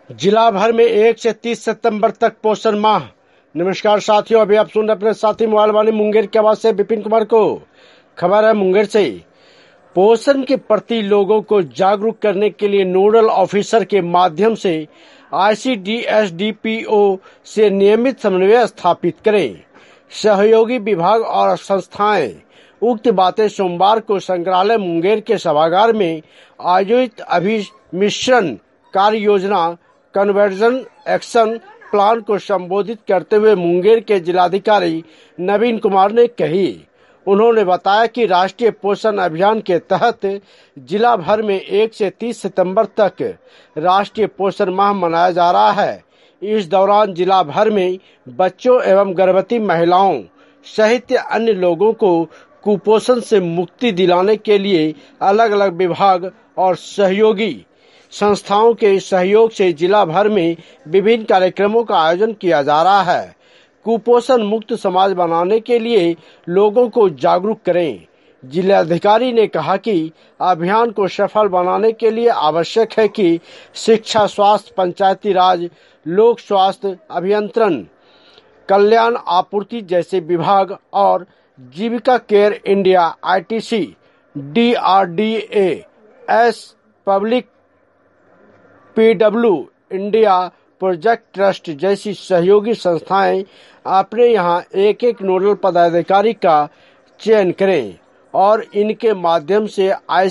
जिला भर में 1 से 30 सितंबर तक पोषण माह। नमस्कार साथियों, अभी आप सुन रहे अपने साथी मोबाइल वाले मुंगेर के आवाज से विपिन कुमार को। खबर है मुंगेर से। पोषण के प्रति लोगों को जागरूक करने के लिए नोडल ऑफिसर के माध्यम से ICDS-DPO से नियमित समन्वय स्थापित करें। सहयोगी विभाग और संस्थाएं उक्त बातें सोमवार को संग्रहालय मुंगेर के सभागार में आयोजित अभिमिश्रण कार्य योजना कन्वर्जन एक्शन प्लान को संबोधित करते हुए मुंगेर के जिलाधिकारी नवीन कुमार ने कही। उन्होंने बताया कि राष्ट्रीय पोषण अभियान के तहत जिला भर में 1 से 30 सितंबर तक राष्ट्रीय पोषण माह मनाया जा रहा है। इस दौरान जिला भर में बच्चों एवं गर्भवती महिलाओं सहित अन्य लोगों को कुपोषण से मुक्ति दिलाने के लिए अलग अलग विभाग और सहयोगी संस्थाओं के सहयोग से जिला भर में विभिन्न कार्यक्रमों का आयोजन किया जा रहा है। कुपोषण मुक्त समाज बनाने के लिए लोगों को जागरूक करें। जिलाधिकारी ने कहा कि अभियान को सफल बनाने के लिए आवश्यक है कि शिक्षा, स्वास्थ्य, पंचायती राज, लोक स्वास्थ्य अभियंत्रण, कल्याण आपूर्ति जैसे विभाग और Jeevika care India, ITC, DRDA, public PW India, project trust जैसी सहयोगी संस्थाएं अपने यहां एक एक नोडल पदाधिकारी का चयन करें और इनके माध्यम से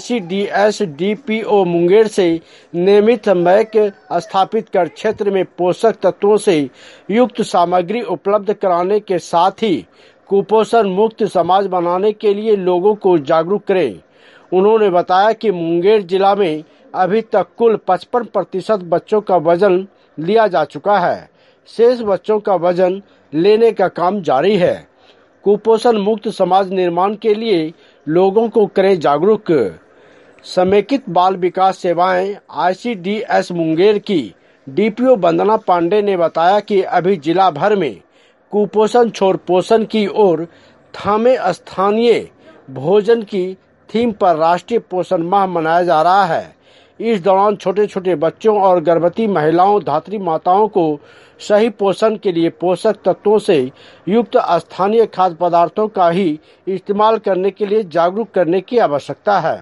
ICDS-DPO मुंगेर से नियमित समन्वय स्थापित कर क्षेत्र में पोषक तत्वों से युक्त सामग्री उपलब्ध कराने के साथ ही कुपोषण मुक्त समाज बनाने के लिए लोगों को जागरूक करें। उन्होंने बताया कि मुंगेर जिला में अभी तक कुल 55% बच्चों का वजन लिया जा चुका है। शेष बच्चों का वजन लेने का काम जारी है। कुपोषण मुक्त समाज निर्माण के लिए लोगों को करें जागरूक। समेकित बाल विकास सेवाएं ICDS मुंगेर की DPO वंदना पांडे ने बताया कि अभी जिला भर में कुपोषण छोड़ पोषण की ओर थामे स्थानीय भोजन की थीम पर राष्ट्रीय पोषण माह मनाया जा रहा है। इस दौरान छोटे छोटे बच्चों और गर्भवती महिलाओं, धात्री माताओं को सही पोषण के लिए पोषक तत्वों से युक्त स्थानीय खाद्य पदार्थों का ही इस्तेमाल करने के लिए जागरूक करने की आवश्यकता है।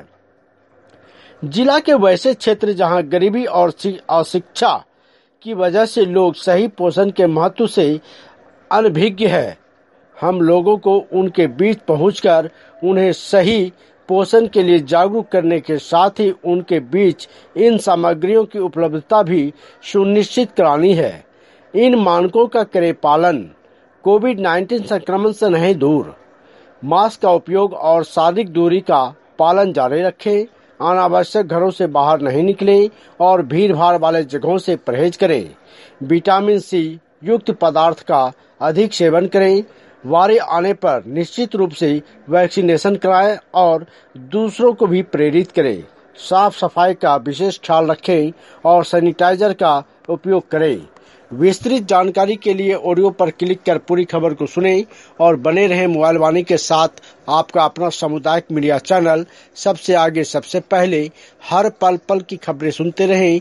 जिला के वैसे क्षेत्र जहां गरीबी और अशिक्षा की वजह से लोग सही पोषण के महत्व से अनभिज्ञ है, हम लोगों को उनके बीच पहुंचकर उन्हें सही पोषण के लिए जागरूक करने के साथ ही उनके बीच इन सामग्रियों की उपलब्धता भी सुनिश्चित करानी है। इन मानकों का करें पालन। कोविड-19 संक्रमण से नहीं दूर। मास्क का उपयोग और शारीरिक दूरी का पालन जारी रखें। अनावश्यक घरों से बाहर नहीं निकलें और भीड़ भाड़ वाले जगहों से परहेज करें। विटामिन C युक्त पदार्थ का अधिक सेवन करें। वारी आने पर निश्चित रूप से वैक्सीनेशन कराएं और दूसरों को भी प्रेरित करें। साफ सफाई का विशेष ख्याल रखें और सैनिटाइजर का उपयोग करें। विस्तृत जानकारी के लिए ऑडियो पर क्लिक कर पूरी खबर को सुनें और बने रहें मोबाइल वाणी के साथ। आपका अपना सामुदायिक मीडिया चैनल सबसे आगे, सबसे पहले, हर पल पल की खबरें सुनते रहें।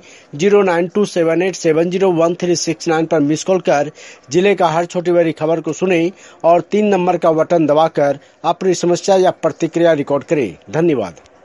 09278701369 पर मिस कॉल कर जिले का हर छोटी बड़ी खबर को सुनें और 3 नंबर का बटन दबाकर अपनी समस्या या प्रतिक्रिया रिकॉर्ड करें। धन्यवाद।